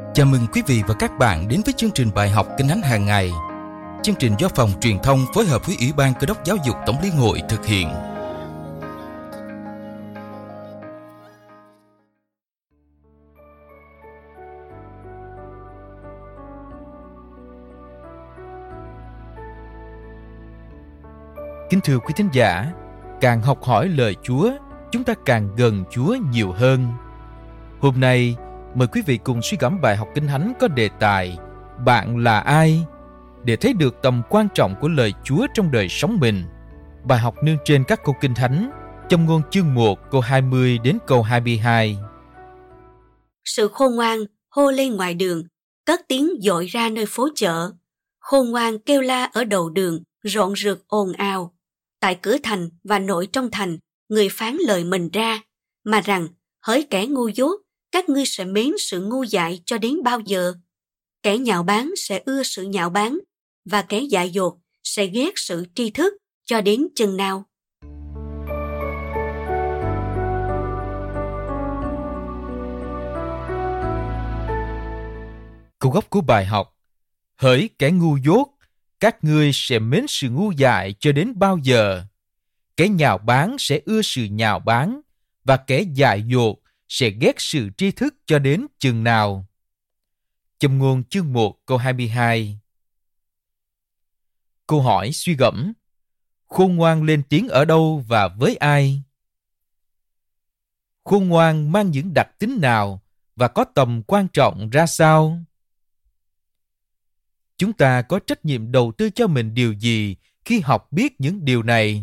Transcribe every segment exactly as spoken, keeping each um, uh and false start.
Chào mừng quý vị và các bạn đến với chương trình bài học Kinh Thánh hàng ngày. Chương trình do Phòng Truyền thông phối hợp với Ủy ban Cơ đốc Giáo dục Tổng Liên hội thực hiện. Kính thưa quý thính giả, càng học hỏi lời Chúa, chúng ta càng gần Chúa nhiều hơn. Hôm nay, mời quý vị cùng suy gẫm bài học Kinh Thánh có đề tài Bạn là ai? Để thấy được tầm quan trọng của lời Chúa trong đời sống mình. Bài học nương trên các câu Kinh Thánh, Châm ngôn chương một câu hai mươi đến câu hai mươi hai. Sự khôn ngoan hô lên ngoài đường, cất tiếng dội ra nơi phố chợ. Khôn ngoan kêu la ở đầu đường, rộn rực ồn ào. Tại cửa thành và nội trong thành, người phán lời mình ra, mà rằng, hỡi kẻ ngu dốt, các ngươi sẽ mến sự ngu dại cho đến bao giờ? Kẻ nhạo báng sẽ ưa sự nhạo báng, và kẻ dại dột sẽ ghét sự tri thức cho đến chừng nào? Câu gốc của bài học: hỡi kẻ ngu dốt, các ngươi sẽ mến sự ngu dại cho đến bao giờ? Kẻ nhạo báng sẽ ưa sự nhạo báng, và kẻ dại dột sẽ ghét sự tri thức cho đến chừng nào? Châm ngôn chương một câu hai mươi hai. Câu hỏi suy gẫm: khôn ngoan lên tiếng ở đâu và với ai? Khôn ngoan mang những đặc tính nào và có tầm quan trọng ra sao? Chúng ta có trách nhiệm đầu tư cho mình điều gì khi học biết những điều này?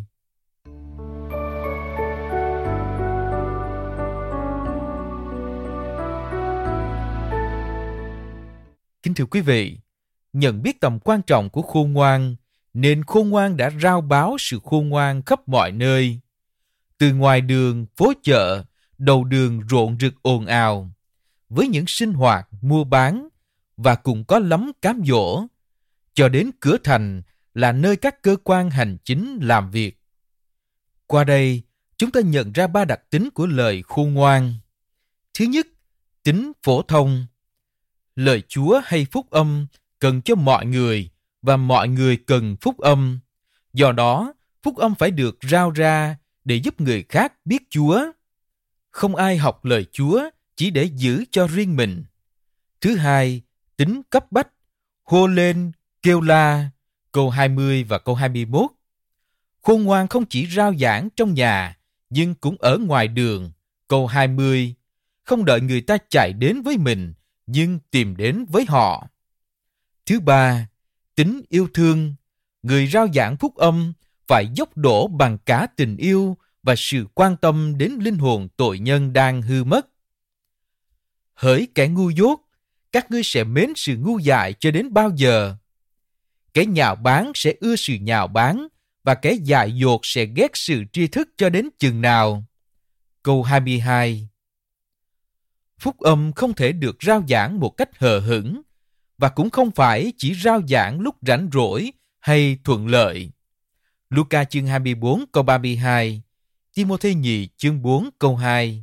Kính thưa quý vị, nhận biết tầm quan trọng của khôn ngoan, nên khôn ngoan đã rao báo sự khôn ngoan khắp mọi nơi. Từ ngoài đường, phố chợ, đầu đường rộn rực ồn ào, với những sinh hoạt, mua bán, và cũng có lắm cám dỗ, cho đến cửa thành là nơi các cơ quan hành chính làm việc. Qua đây, chúng ta nhận ra ba đặc tính của lời khôn ngoan. Thứ nhất, tính phổ thông. Lời Chúa hay phúc âm cần cho mọi người, và mọi người cần phúc âm. Do đó, phúc âm phải được rao ra để giúp người khác biết Chúa. Không ai học lời Chúa chỉ để giữ cho riêng mình. Thứ hai, tính cấp bách. Hô lên, kêu la, câu hai mươi và câu hai mươi mốt. Khôn ngoan không chỉ rao giảng trong nhà, nhưng cũng ở ngoài đường, câu hai mươi. Không đợi người ta chạy đến với mình, nhưng tìm đến với họ. Thứ ba, tính yêu thương. Người rao giảng phúc âm phải dốc đổ bằng cả tình yêu và sự quan tâm đến linh hồn tội nhân đang hư mất. Hỡi kẻ ngu dốt, các ngươi sẽ mến sự ngu dại cho đến bao giờ? Kẻ nhạo báng sẽ ưa sự nhạo báng, và kẻ dại dột sẽ ghét sự tri thức cho đến chừng nào? Câu hai mươi hai. Phúc âm không thể được rao giảng một cách hờ hững, và cũng không phải chỉ rao giảng lúc rảnh rỗi hay thuận lợi. Luca chương hai mươi bốn câu ba mươi hai, Ti-mô-thê nhì chương bốn câu hai.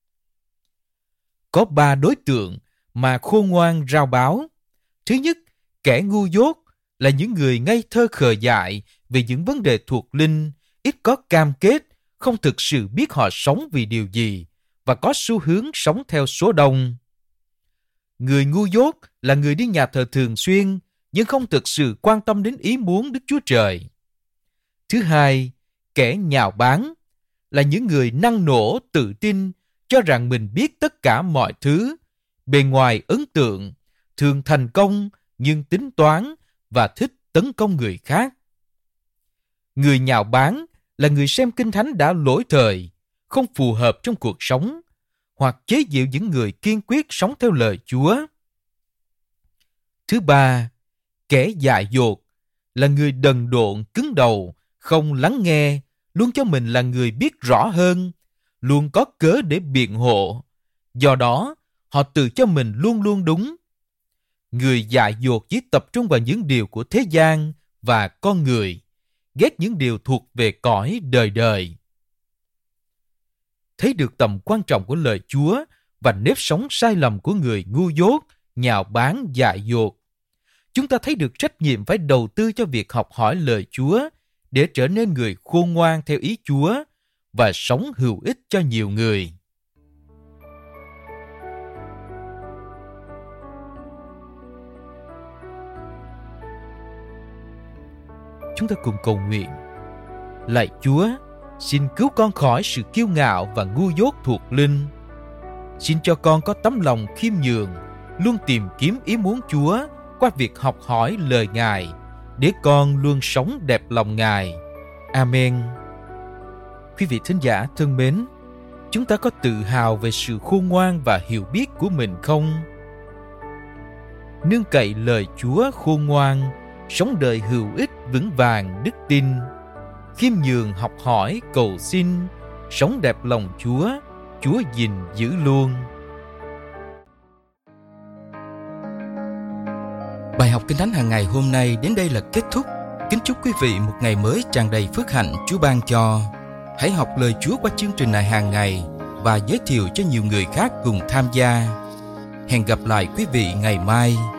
Có ba đối tượng mà khôn ngoan rao báo. Thứ nhất, kẻ ngu dốt là những người ngây thơ khờ dại về những vấn đề thuộc linh, ít có cam kết, không thực sự biết họ sống vì điều gì, và có xu hướng sống theo số đông. Người ngu dốt là người đi nhà thờ thường xuyên, nhưng không thực sự quan tâm đến ý muốn Đức Chúa Trời. Thứ hai, kẻ nhạo báng là những người năng nổ, tự tin, cho rằng mình biết tất cả mọi thứ, bề ngoài ấn tượng, thường thành công nhưng tính toán và thích tấn công người khác. Người nhạo báng là người xem Kinh Thánh đã lỗi thời, không phù hợp trong cuộc sống, hoặc chế giễu những người kiên quyết sống theo lời Chúa. Thứ ba, kẻ dại dột là người đần độn, cứng đầu, không lắng nghe, luôn cho mình là người biết rõ hơn, luôn có cớ để biện hộ. Do đó, họ tự cho mình luôn luôn đúng. Người dại dột chỉ tập trung vào những điều của thế gian và con người, ghét những điều thuộc về cõi đời đời. Thấy được tầm quan trọng của lời Chúa và nếp sống sai lầm của người ngu dốt nhạo báng dại dột. Chúng ta thấy được trách nhiệm phải đầu tư cho việc học hỏi lời Chúa để trở nên người khôn ngoan theo ý Chúa và sống hữu ích cho nhiều người. Chúng ta cùng cầu nguyện. Lạy Chúa, xin cứu con khỏi sự kiêu ngạo và ngu dốt thuộc linh. Xin cho con có tấm lòng khiêm nhường, luôn tìm kiếm ý muốn Chúa qua việc học hỏi lời Ngài, để con luôn sống đẹp lòng Ngài. Amen. Quý vị thính giả thân mến, chúng ta có tự hào về sự khôn ngoan và hiểu biết của mình không? Nương cậy lời Chúa khôn ngoan, sống đời hữu ích vững vàng đức tin, khiêm nhường học hỏi cầu xin, sống đẹp lòng Chúa, Chúa gìn giữ luôn. Bài học Kinh Thánh hàng ngày hôm nay đến đây là kết thúc. Kính chúc quý vị một ngày mới tràn đầy phước hạnh Chúa ban cho. Hãy học lời Chúa qua chương trình này hàng ngày và giới thiệu cho nhiều người khác cùng tham gia. Hẹn gặp lại quý vị ngày mai.